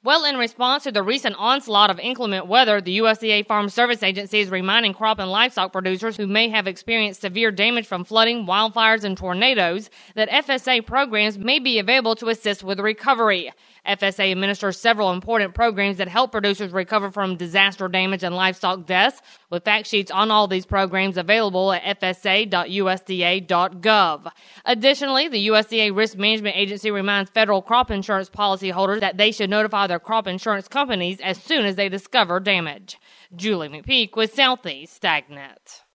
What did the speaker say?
Well, in response to the recent onslaught of inclement weather, the USDA Farm Service Agency is reminding crop and livestock producers who may have experienced severe damage from flooding, wildfires, and tornadoes that FSA programs may be available to assist with recovery. FSA administers several important programs that help producers recover from disaster damage and livestock deaths, with fact sheets on all these programs available at fsa.usda.gov. Additionally, the USDA Risk Management Agency reminds federal crop insurance policyholders that they should notify their crop insurance companies as soon as they discover damage. Julie McPeak with Southeast AgNet.